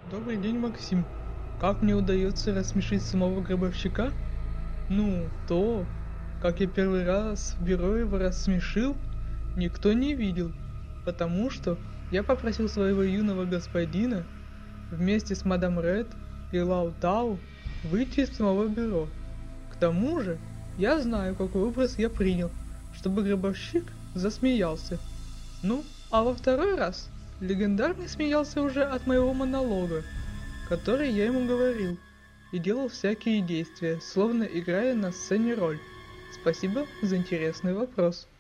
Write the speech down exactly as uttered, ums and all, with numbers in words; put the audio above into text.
Добрый день, Максим. Как мне удается рассмешить самого гробовщика? Ну, то, как я первый раз в бюро его рассмешил, никто не видел, потому что я попросил своего юного господина вместе с мадам Ред и Лау Тау выйти из самого бюро. К тому же, я знаю, какой образ я принял, чтобы гробовщик засмеялся. Ну, а во второй раз легендарный смеялся уже от моего монолога, который я ему говорил, и делал всякие действия, словно играя на сцене роль. Спасибо за интересный вопрос.